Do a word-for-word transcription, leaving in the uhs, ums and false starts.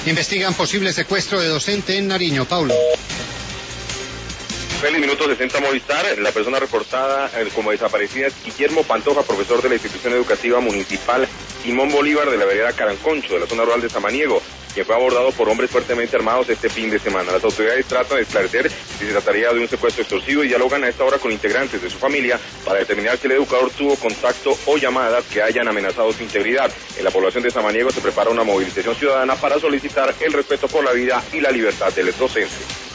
Investigan posible secuestro de docente en Nariño. Paulo. Feliz Minuto sesenta Movistar. La persona reportada eh, como desaparecida es Guillermo Pantoja, profesor de la institución educativa municipal Simón Bolívar de la vereda Caranconcho, de la zona rural de Samaniego, quien fue abordado por hombres fuertemente armados este fin de semana. Las autoridades tratan de esclarecer si se trataría de un secuestro extorsivo y dialogan a esta hora con integrantes de su familia para determinar si el educador tuvo contacto o llamadas que hayan amenazado su integridad. En la población de Samaniego se prepara una movilización ciudadana para solicitar el respeto por la vida y la libertad del docente.